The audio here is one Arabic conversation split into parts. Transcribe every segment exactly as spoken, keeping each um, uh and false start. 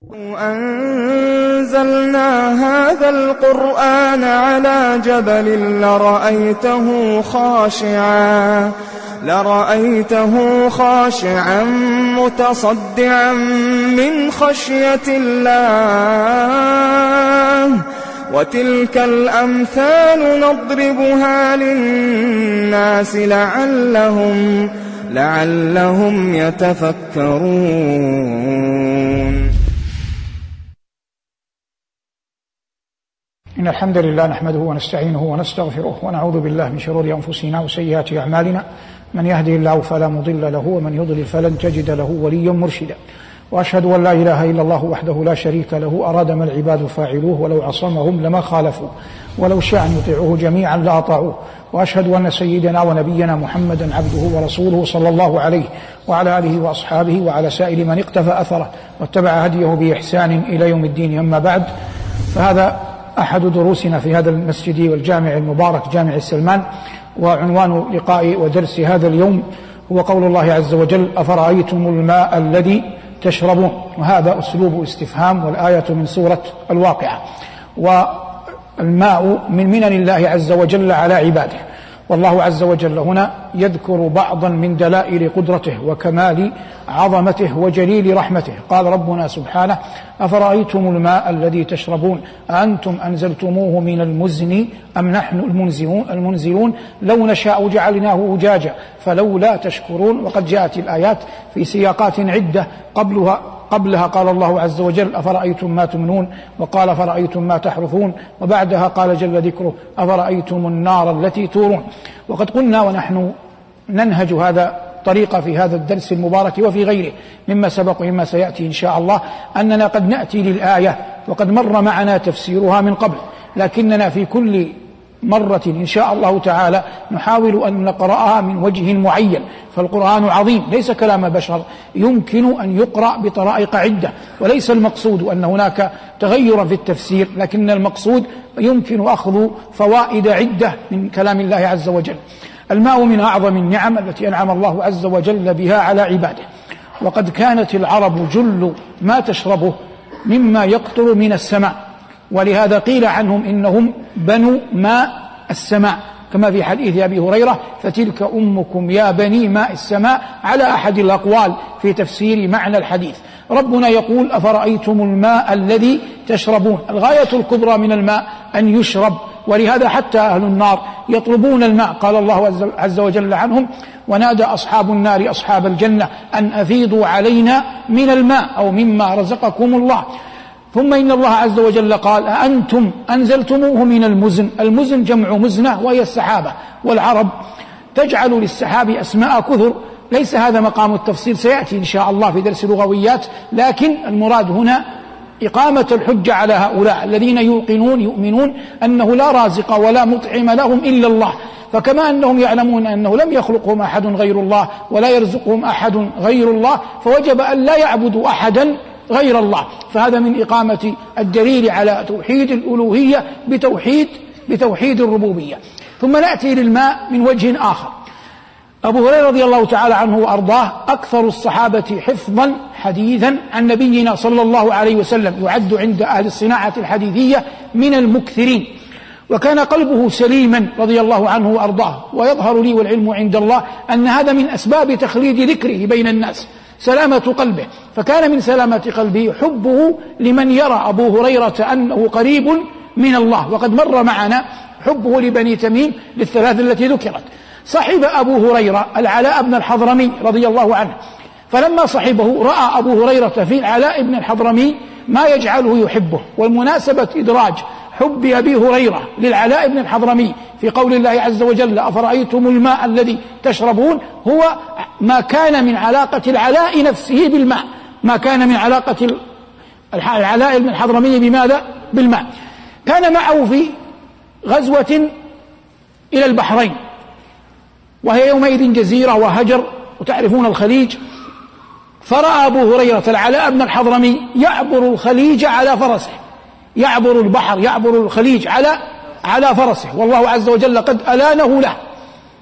أنزلنا هذا القرآن على جبل لرأيته خاشعا لرأيته خاشعا متصدعا من خشية الله وتلك الأمثال نضربها للناس لعلهم لعلهم يتفكرون. إن الحمد لله نحمده ونستعينه ونستغفره ونعوذ بالله من شرور أنفسنا وسيئات أعمالنا، من يهده الله فلا مضل له ومن يضلل فلن تجد له وليا مرشدا، وأشهد أن لا إله إلا الله وحده لا شريك له أراد ما العباد فاعلوه ولو عصمهم لما خالفوا ولو شاء أن يطيعوه جميعا لأطاعوه، وأشهد أن سيدنا ونبينا محمدا عبده ورسوله صلى الله عليه وعلى آله وأصحابه وعلى سائر من اقتفى أثره واتبع هديه بإحسان إلى يوم الدين. أما بعد، فهذا أحد دروسنا في هذا المسجد والجامع المبارك جامع السلمان، وعنوان لقاء ودرس هذا اليوم هو قول الله عز وجل: أفرأيتم الماء الذي تشربون. وهذا أسلوب استفهام، والآية من سورة الواقعة، والماء من منن الله عز وجل على عباده، والله عز وجل هنا يذكر بعضا من دلائل قدرته وكمال عظمته وجليل رحمته. قال ربنا سبحانه: أفرأيتم الماء الذي تشربون أأنتم أنزلتموه من المزن أم نحن المنزلون المنزلون لو نشاء جعلناه أجاجا فلولا تشكرون. وقد جاءت الآيات في سياقات عدة، قبلها قبلها قال الله عز وجل: أفرأيتم ما تمنون، وقال: أفرأيتم ما تحرثون، وبعدها قال جل ذكره: أفرأيتم النار التي تورون. وقد قلنا ونحن ننهج هذا طريقة في هذا الدرس المبارك وفي غيره مما سبق ومما سيأتي إن شاء الله، أننا قد نأتي للآية وقد مر معنا تفسيرها من قبل، لكننا في كل مرة إن شاء الله تعالى نحاول أن نقرأها من وجه معين، فالقرآن عظيم ليس كلام بشر، يمكن أن يقرأ بطرائق عدة، وليس المقصود أن هناك تغير في التفسير، لكن المقصود يمكن أخذ فوائد عدة من كلام الله عز وجل. الماء من أعظم النعم التي أنعم الله عز وجل بها على عباده، وقد كانت العرب جل ما تشربه مما يقطر من السماء، ولهذا قيل عنهم إنهم بنو ماء السماء، كما في حديث أبي هريرة: فتلك أمكم يا بني ماء السماء، على أحد الأقوال في تفسير معنى الحديث. ربنا يقول: أفرأيتم الماء الذي تشربون. الغاية الكبرى من الماء أن يشرب، ولهذا حتى أهل النار يطلبون الماء. قال الله عز وجل عنهم: ونادى أصحاب النار أصحاب الجنة أن أفيضوا علينا من الماء أو مما رزقكم الله. ثم إن الله عز وجل قال: أأنتم أنزلتموه من المزن. المزن جمع مزنة وهي السحابة، والعرب تجعل للسحاب أسماء كثر، ليس هذا مقام التفصيل، سيأتي إن شاء الله في درس لغويات، لكن المراد هنا إقامة الحجة على هؤلاء الذين يوقنون يؤمنون أنه لا رازق ولا مطعم لهم إلا الله، فكما أنهم يعلمون أنه لم يخلقهم أحد غير الله ولا يرزقهم أحد غير الله، فوجب أن لا يعبدوا أحدا غير الله. فهذا من إقامة الدليل على توحيد الألوهية بتوحيد بتوحيد الربوبية. ثم نأتي للماء من وجه آخر. أبو هريرة رضي الله تعالى عنه وأرضاه أكثر الصحابة حفظا حديثا عن نبينا صلى الله عليه وسلم، يعد عند أهل الصناعة الحديثية من المكثرين، وكان قلبه سليما رضي الله عنه وأرضاه. ويظهر لي والعلم عند الله أن هذا من أسباب تخليد ذكره بين الناس، سلامة قلبه. فكان من سلامة قلبه حبه لمن يرى أبو هريرة أنه قريب من الله. وقد مر معنا حبه لبني تميم للثلاث التي ذكرت. صحب أبو هريرة العلاء بن الحضرمي رضي الله عنه، فلما صحبه رأى أبو هريرة في العلاء بن الحضرمي ما يجعله يحبه. والمناسبة إدراج حب أبي هريرة للعلاء بن الحضرمي في قول الله عز وجل: أفرأيتم الماء الذي تشربون، هو ما كان من علاقة العلاء نفسه بالماء، ما كان من علاقة العلاء بن الحضرمي بماذا؟ بالماء. كان معه في غزوة إلى البحرين، وهي يومئذ جزيرة وهجر، وتعرفون الخليج. فرأى أبو هريرة العلاء بن الحضرمي يعبر الخليج على فرسه، يعبر البحر، يعبر الخليج على على فرسه، والله عز وجل قد ألانه له.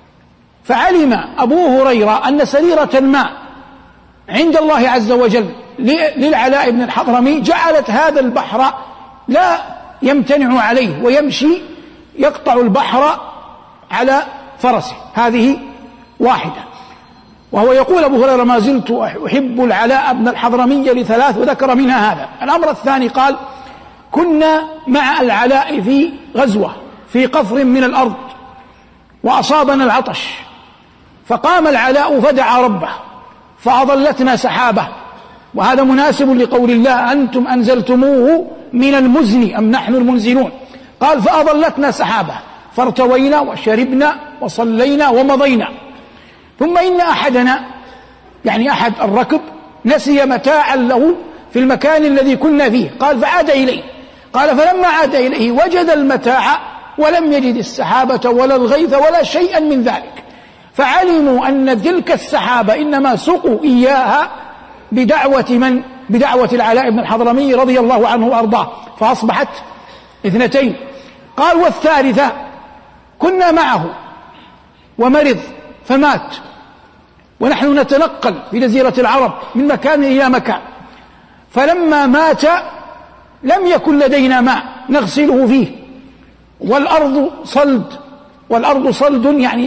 فعلم أبو هريرة أن سريرة الماء عند الله عز وجل للعلاء بن الحضرمي جعلت هذا البحر لا يمتنع عليه ويمشي يقطع البحر على فرسه. هذه واحدة. وهو يقول أبو هريرة: ما زلت أحب العلاء بن الحضرمي لثلاث، وذكر منها هذا. الأمر الثاني قال: كنا مع العلاء في غزوة في قفر من الأرض وأصابنا العطش، فقام العلاء فدعا ربه فأظلتنا سحابة. وهذا مناسب لقول الله: أنتم أنزلتموه من المزن أم نحن المنزلون. قال: فأظلتنا سحابة فارتوينا وشربنا وصلينا ومضينا. ثم إن أحدنا، يعني أحد الركب، نسي متاعا له في المكان الذي كنا فيه. قال: فعاد إليه. قال: فلما عاد إليه وجد المتاع ولم يجد السحابة ولا الغيث ولا شيئا من ذلك، فعلموا أن تلك السحابة إنما سقوا إياها بدعوة من؟ بدعوة العلاء بن الحضرمي رضي الله عنه وأرضاه، فأصبحت اثنتين. قال: والثالثة كنا معه ومرض فمات، ونحن نتنقل في جزيرة العرب من مكان إلى مكان، فلما مات لم يكن لدينا ماء نغسله فيه، والأرض صلد، والأرض صلد يعني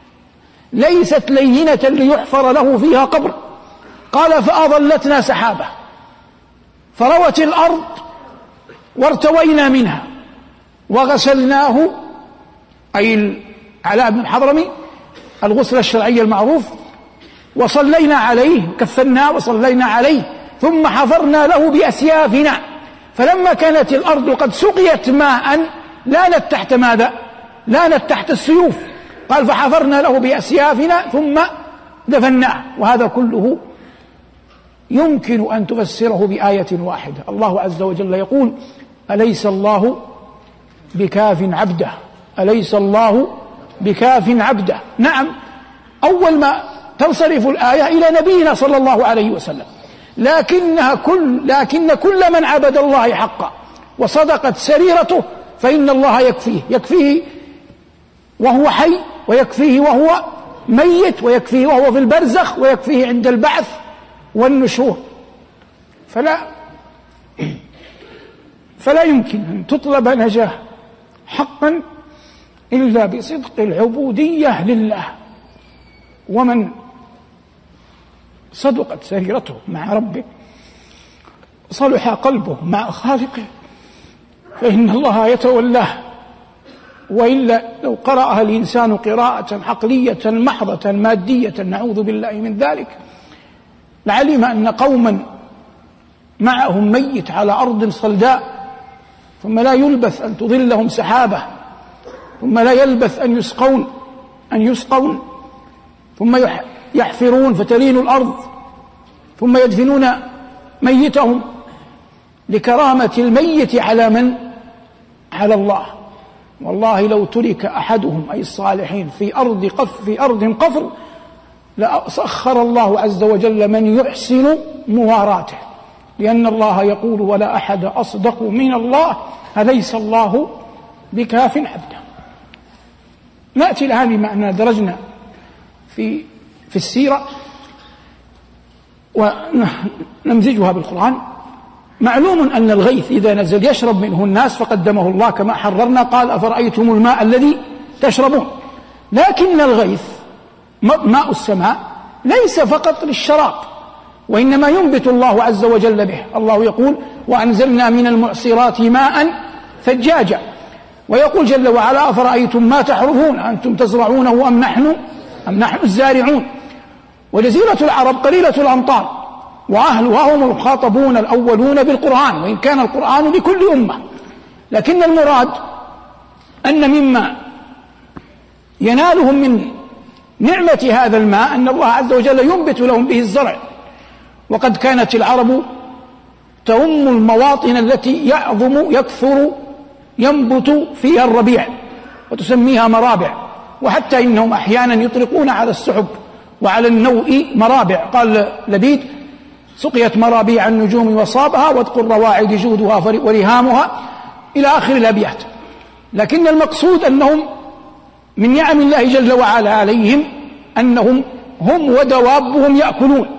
ليست لينة ليحفر له فيها قبر. قال: فأظلتنا سحابة فروت الأرض وارتوينا منها وغسلناه، أي العلاء بن الحضرمي، الغسل الشرعي المعروف، وصلينا عليه، كفناه وصلينا عليه، ثم حفرنا له بأسيافنا. فلما كانت الأرض قد سقيت ماء لانت تحت ماذا؟ لانت تحت السيوف. قال: فحفرنا له بأسيافنا ثم دفناه. وهذا كله يمكن أن تفسره بآية واحدة. الله عز وجل يقول: أليس الله بكاف عبده، أليس الله بكاف عبده. نعم، أول ما تنصرف الآية إلى نبينا صلى الله عليه وسلم، لكنها كل لكن كل من عبد الله حقا وصدقت سريرته فإن الله يكفيه، يكفيه وهو حي، ويكفيه وهو ميت، ويكفيه وهو في البرزخ، ويكفيه عند البعث والنشور. فلا فلا يمكن أن تطلب نجاة حقا إلا بصدق العبودية لله. ومن صدقت سريرته مع ربه صلح قلبه مع خالقه فإن الله يتولاه. وإلا لو قرأها الإنسان قراءة عقلية محضة مادية، نعوذ بالله من ذلك، لعلم أن قوما معهم ميت على أرض صلداء، ثم لا يلبث أن تظلهم سحابة، ثم لا يلبث أن يسقون أن يسقون ثم يحفرون فتلين الأرض، ثم يدفنون ميتهم لكرامة الميت على من؟ على الله. والله لو ترك أحدهم أي الصالحين في أرض قف في أرض قفر لسخر الله عز وجل من يحسن مواراته، لأن الله يقول: ولا أحد أصدق من الله أليس الله بكاف عبده. نأتي الآن بما أننا درجنا في في السيرة ونمزجها بالقرآن. معلوم أن الغيث إذا نزل يشرب منه الناس، فقدمه الله كما حررنا، قال: أفرأيتم الماء الذي تشربون. لكن الغيث ماء السماء ليس فقط للشراب، وإنما ينبت الله عز وجل به. الله يقول: وأنزلنا من المعصرات ماء ثجاجا. ويقول جل وعلا: أفرأيتم ما تحرثون أنتم تزرعونه أم نحن أم نحن الزارعون. وجزيرة العرب قليلة الأمطار، وأهلها هم المخاطبون الأولون بالقرآن، وإن كان القرآن لكل أمة، لكن المراد أن مما ينالهم من نعمة هذا الماء أن الله عز وجل ينبت لهم به الزرع. وقد كانت العرب تؤم المواطن التي يعظم يكثر ينبت فيها الربيع وتسميها مرابع، وحتى إنهم أحيانا يطلقون على السحب وعلى النوء مرابع. قال لبيد: سقيت مرابيع النجوم وصابها واتقوا الرواعد جودها ورهامها، إلى آخر الأبيات. لكن المقصود أنهم من نعم الله جل وعلا عليهم أنهم هم ودوابهم يأكلون،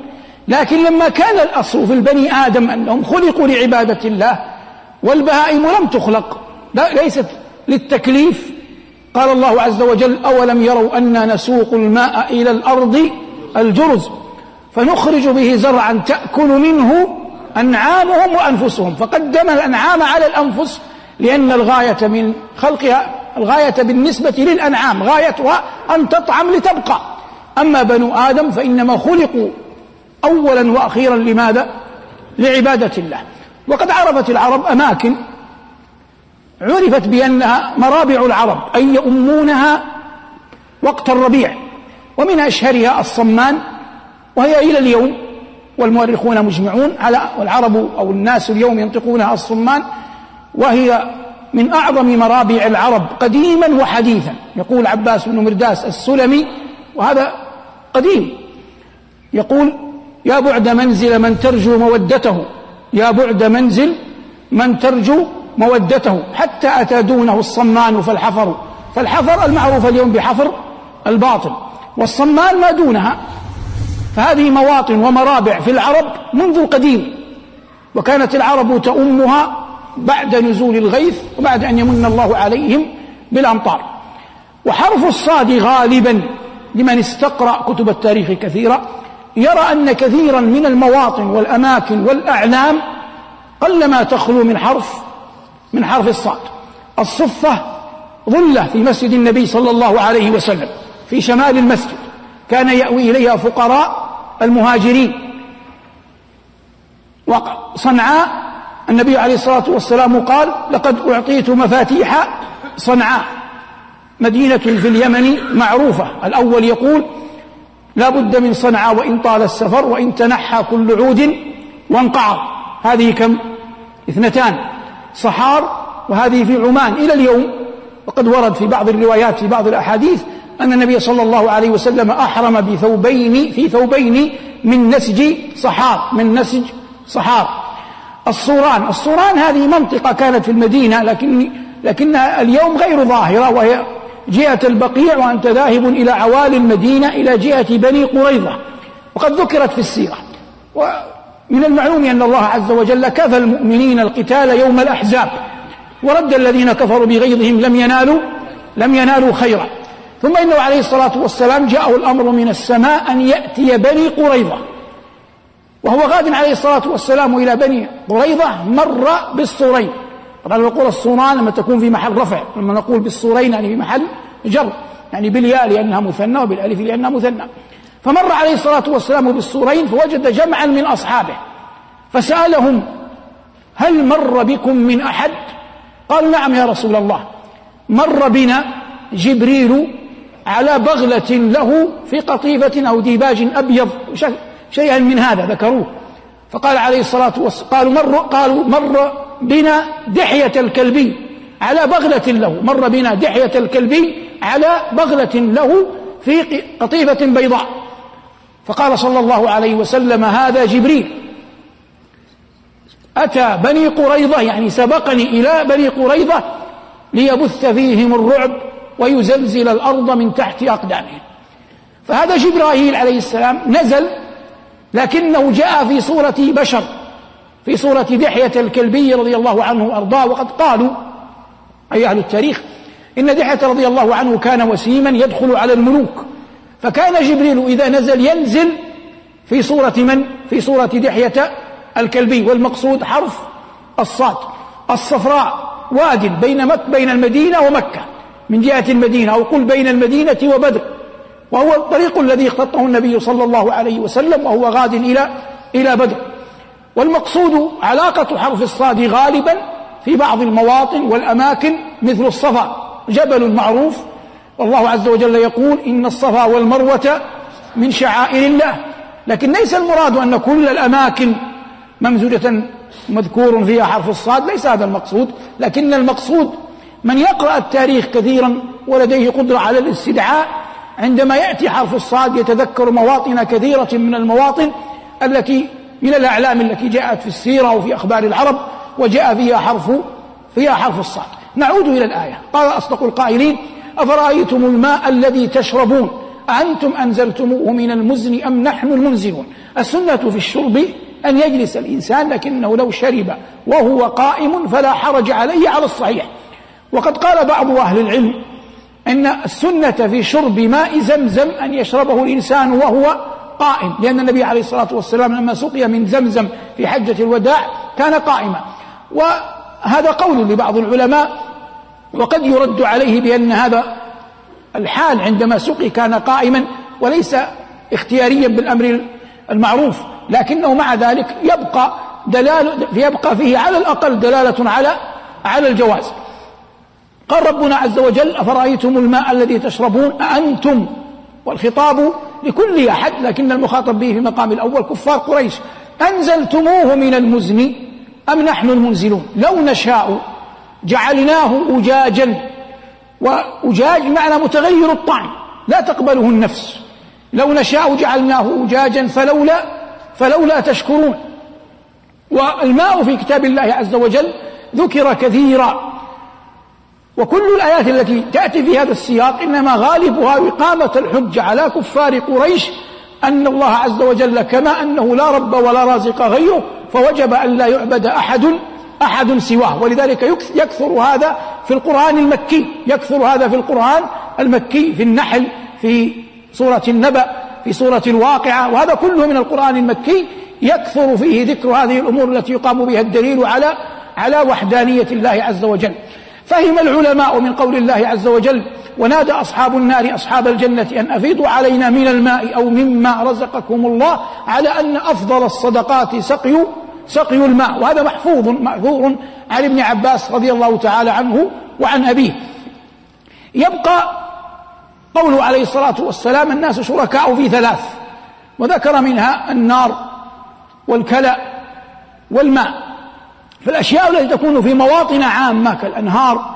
لكن لما كان الأصل في البني آدم أنهم خلقوا لعبادة الله والبهائم لم تخلق ليست للتكليف، قال الله عز وجل: أولم يروا أنا نسوق الماء إلى الأرض الجرز فنخرج به زرعا تأكل منه أنعامهم وأنفسهم، فقدم الأنعام على الأنفس لأن الغاية من خلقها الغاية بالنسبة للأنعام غايتها أن تطعم لتبقى، أما بنو آدم فإنما خلقوا أولا وأخيرا لماذا؟ لعبادة الله. وقد عرفت العرب أماكن عرفت بأنها مرابع العرب أي يؤمونها وقت الربيع، ومن أشهرها الصمان، وهي إلى اليوم والمؤرخون مجمعون على والعرب أو الناس اليوم ينطقونها الصمان، وهي من أعظم مرابع العرب قديما وحديثا. يقول عباس بن مرداس السلمي وهذا قديم، يقول: يا بعد منزل من ترجو مودته، يا بعد منزل من ترجو مودته، حتى أتى دونه الصمان فالحفر، فالحفر المعروف اليوم بحفر الباطل، والصمان ما دونها. فهذه مواطن ومرابع في العرب منذ القديم، وكانت العرب تؤمها بعد نزول الغيث وبعد أن يمن الله عليهم بالأمطار. وحرف الصاد غالبا لمن استقرأ كتب التاريخ كثيرا يرى أن كثيرا من المواطن والأماكن والأعلام قلما تخلو من حرف من حرف الصاد. الصفة ظلة في مسجد النبي صلى الله عليه وسلم في شمال المسجد، كان يأوي إليها فقراء المهاجرين. وصنعاء النبي عليه الصلاة والسلام قال: لقد أعطيت مفاتيح صنعاء، مدينة في اليمن معروفة. الأول يقول: لا بد من صنعاء وإن طال السفر وإن تنحى كل عود وانقعر. هذه كم؟ اثنتان، صحار، وهذه في عمان إلى اليوم. وقد ورد في بعض الروايات في بعض الأحاديث أن النبي صلى الله عليه وسلم أحرم بثوبين في ثوبين من نسج صحار من نسج صحار. الصوران الصوران هذه منطقة كانت في المدينة لكن لكنها اليوم غير ظاهرة، وهي جهة البقيع، وأنت ذاهب إلى عوالي المدينة إلى جهة بني قريظة، وقد ذكرت في السيرة. ومن المعلوم أن الله عز وجل كفى المؤمنين القتال يوم الأحزاب، ورد الذين كفروا بغيظهم لم ينالوا لم ينالوا خيرا. ثم إنه عليه الصلاة والسلام جاءه الأمر من السماء أن يأتي بني قريظة، وهو غاد عليه الصلاة والسلام إلى بني قريظة مر بالصورين. طبعا نقول الصوران لما تكون في محل رفع، لما نقول بالصورين يعني في محل جر، يعني بالياء لأنها مثنى وبالألف لأنها مثنى. فمر عليه الصلاة والسلام بالصورين فوجد جمعا من أصحابه فسألهم: هل مر بكم من أحد؟ قالوا: نعم يا رسول الله، مر بنا جبريل على بغلة له في قطيفة أو ديباج أبيض، شيئا من هذا ذكروه. فقال عليه الصلاة والسلام: قالوا مر قالوا مر بنا دحية الكلبي على بغلة له، مر بنا دحية الكلبي على بغلة له في قطيفة بيضاء. فقال صلى الله عليه وسلم: هذا جبريل أتى بني قريظة، يعني سبقني إلى بني قريظة ليبث فيهم الرعب ويزلزل الأرض من تحت أقدامهم. فهذا جبرائيل عليه السلام نزل، لكنه جاء في صورة بشر، في صورة دحية الكلبي رضي الله عنه وأرضاه. وقد قالوا أي أهل التاريخ إن دحية رضي الله عنه كان وسيما يدخل على الملوك، فكان جبريل إذا نزل ينزل في صورة من؟ في صورة دحية الكلبي. والمقصود حرف الصاد. الصفراء واد بين مك بين المدينة ومكة من جهة المدينة، أو قل بين المدينة وبدر، وهو الطريق الذي اختطه النبي صلى الله عليه وسلم وهو غاد إلى إلى بدر. والمقصود علاقة حرف الصاد غالبا في بعض المواطن والأماكن مثل الصفا، جبل معروف، والله عز وجل يقول: إن الصفا والمروة من شعائر الله. لكن ليس المراد أن كل الأماكن ممزوجة مذكور فيها حرف الصاد، ليس هذا المقصود، لكن المقصود من يقرأ التاريخ كثيرا ولديه قدرة على الاستدعاء، عندما يأتي حرف الصاد يتذكر مواطن كثيرة من المواطن التي من الأعلام التي جاءت في السيرة وفي أخبار العرب وجاء فيها حرف فيها حرف الصاد. نعود إلى الآية. قال أصدق القائلين: أفرأيتم الماء الذي تشربون أأنتم أنزلتموه من المزن أم نحن المنزلون السنة في الشرب أن يجلس الإنسان، لكنه لو شرب وهو قائم فلا حرج عليه على الصحيح. وقد قال بعض أهل العلم أن السنة في شرب ماء زمزم أن يشربه الإنسان وهو قائم، لأن النبي عليه الصلاة والسلام لما سقي من زمزم في حجة الوداع كان قائما. وهذا قول لبعض العلماء، وقد يرد عليه بأن هذا الحال عندما سقي كان قائما وليس اختياريا بالأمر المعروف، لكنه مع ذلك يبقى دلالة يبقى فيه على الأقل دلالة على على الجواز. قال ربنا عز وجل: أفرأيتم الماء الذي تشربون أأنتم، والخطاب لكل أحد لكن المخاطب به في مقام الأول كفار قريش، أنزلتموه من المزن أم نحن المنزلون لو نشاء جعلناه أجاجا، وأجاج معنى متغير الطعم لا تقبله النفس، لو نشاء جعلناه أجاجا فلولا فلولا تشكرون. والماء في كتاب الله عز وجل ذكر كثيرا، وكل الآيات التي تأتي في هذا السياق إنما غالبها إقامة الحجة على كفار قريش أن الله عز وجل كما أنه لا رب ولا رازق غيره فوجب أن لا يعبد أحد أحد سواه. ولذلك يكثر هذا في القرآن المكي، يكثر هذا في القرآن المكي في النحل، في سورة النبأ، في سورة الواقعة، وهذا كله من القرآن المكي يكثر فيه ذكر هذه الأمور التي يقام بها الدليل على على وحدانية الله عز وجل. فهم العلماء من قول الله عز وجل: ونادى أصحاب النار أصحاب الجنة أن أفيضوا علينا من الماء أو مما رزقكم الله، على أن أفضل الصدقات سقي سقي الماء. وهذا محفوظ مأثور عن ابن عباس رضي الله تعالى عنه وعن أبيه. يبقى قوله عليه الصلاة والسلام: الناس شركاء في ثلاث، وذكر منها النار والكلى والماء. فالأشياء التي تكون في مواطن عامة كالأنهار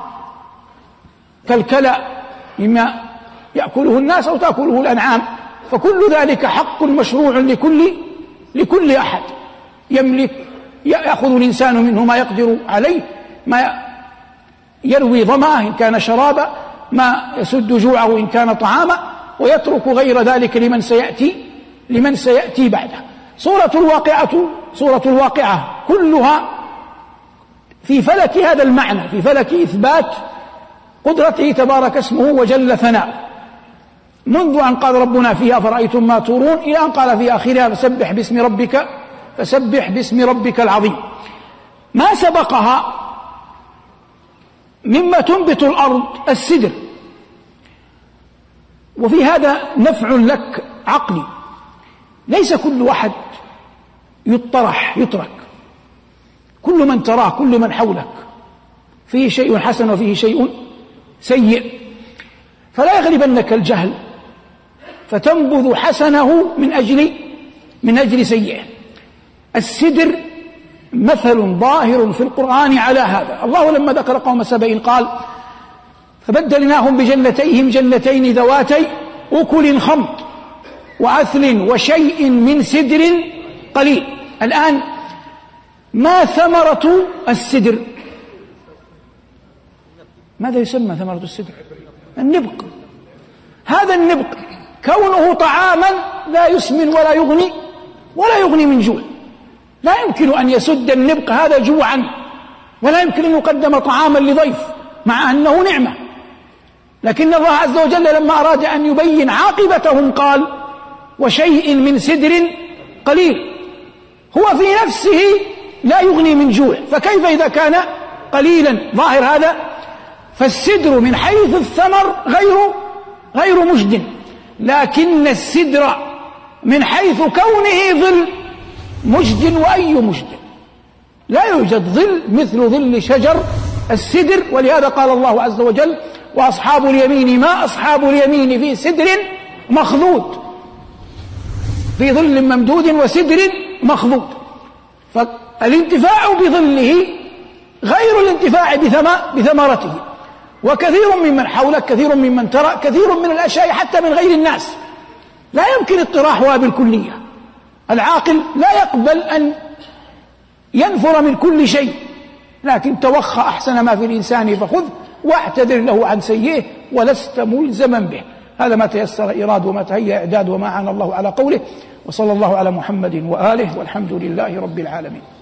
كالكلى مما يأكله الناس أو تأكله الأنعام، فكل ذلك حق مشروع لكل لكل أحد يملك، يأخذ الإنسان منه ما يقدر عليه، ما يروي ظمأه إن كان شرابا، ما يسد جوعه إن كان طعاما، ويترك غير ذلك لمن سيأتي لمن سيأتي بعده. سورة الواقعة سورة الواقعة كلها في فلك هذا المعنى، في فلك إثبات قدرته تبارك اسمه وجل ثناؤه، منذ أن قال ربنا فيها: فرأيتم ما تورون، إلى أن قال في آخرها: فسبح باسم ربك فسبح باسم ربك العظيم. ما سبقها مما تنبت الأرض السدر، وفي هذا نفع لك عقلي، ليس كل واحد يطرح يترك، كل من تراه كل من حولك فيه شيء حسن وفيه شيء سيء، فلا يغلبنك الجهل فتنبذ حسنه من أجل من أجل سيئه. السدر مثل ظاهر في القرآن على هذا. الله لما ذكر قوم سبأ قال: فبدلناهم بجنتيهم جنتين ذواتي أكل خمط وعسل وشيء من سدر قليل. الآن ما ثمرة السدر؟ ماذا يسمى ثمرة السدر؟ النبق. هذا النبق كونه طعاما لا يسمن ولا يغني ولا يغني من جوع، لا يمكن أن يسد النبق هذا جوعا، ولا يمكن أن يقدم طعاما لضيف مع أنه نعمة. لكن الله عز وجل لما أراد أن يبين عاقبتهم قال: وشيء من سدر قليل. هو في نفسه لا يغني من جوع، فكيف إذا كان قليلا؟ ظاهر هذا. فالسدر من حيث الثمر غير غير مجد، لكن السدر من حيث كونه ظل مجد. وأي مجد؟ لا يوجد ظل مثل ظل شجر السدر. ولهذا قال الله عز وجل: وأصحاب اليمين ما أصحاب اليمين في سدر مخضود، في ظل ممدود وسدر مخضود. فالانتفاع بظله غير الانتفاع بثمرته. وكثير ممن حولك، كثير ممن ترى، كثير من الأشياء حتى من غير الناس لا يمكن اطراحها بالكلية. العاقل لا يقبل أن ينفر من كل شيء، لكن توخى أحسن ما في الإنسان فخذ واعتذر له عن سيئه ولست ملزما به. هذا ما تيسر إيراد وما تهيأ إعداد وما عان الله على قوله. وصلى الله على محمد وآله والحمد لله رب العالمين.